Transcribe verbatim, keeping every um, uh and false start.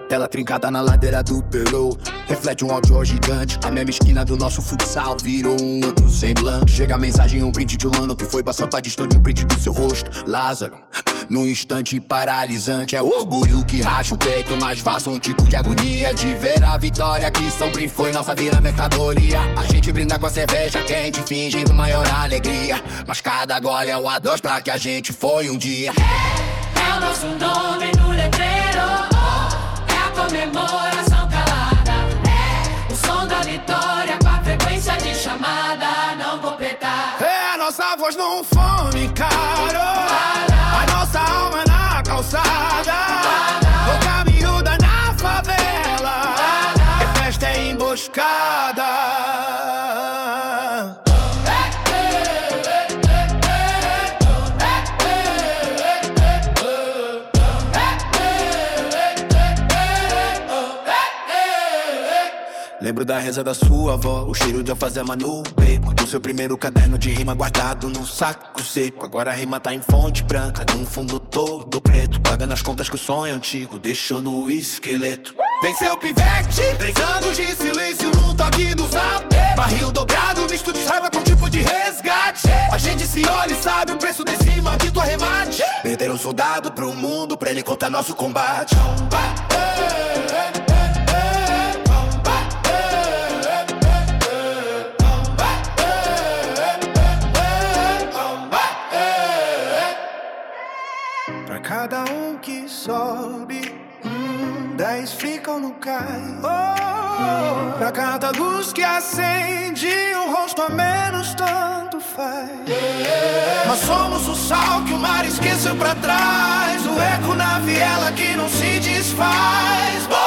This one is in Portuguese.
Tela trincada na ladeira do Pelô, reflete um outdoor gigante. A mesma esquina do nosso futsal virou um outro semblante. Chega a mensagem, um print de um ano que foi passar pra distante, um print do seu rosto, Lázaro. Num instante paralisante, é orgulho que racha o peito, mas faça um tipo de agonia de ver a vitória que sempre foi nossa vira mercadoria. A gente brinda com a cerveja quente, fingindo maior alegria, mas cada gole é um adeus pra que a gente foi um dia. É o nosso nome no letreiro, é a comemoração calada, é o som da vitória com a frequência de chamada não completar. É a nossa voz num fone caro, a nossa alma na calçada, o caminho da na favela, é festa, é emboscada. Lembro da reza da sua avó, o cheiro de alfazema no beco, do seu primeiro caderno de rima guardado num saco seco. Agora a rima tá em fonte branca, num fundo todo preto, pagando as contas que o sonho antigo deixou no esqueleto. Venceu o pivete, três anos de silêncio num toque do zap, barril dobrado, misto de raiva com tipo de resgate. A gente se olha e sabe o preço desse maldito arremate. Perderam um soldado pro mundo pra ele contar nosso combate. Pra cada um que sobe, hum, dez ficam no cais. Oh, pra cada luz que acende, um rosto a menos tanto faz. Nós somos o sal que o mar esqueceu pra trás, o eco na viela que não se desfaz.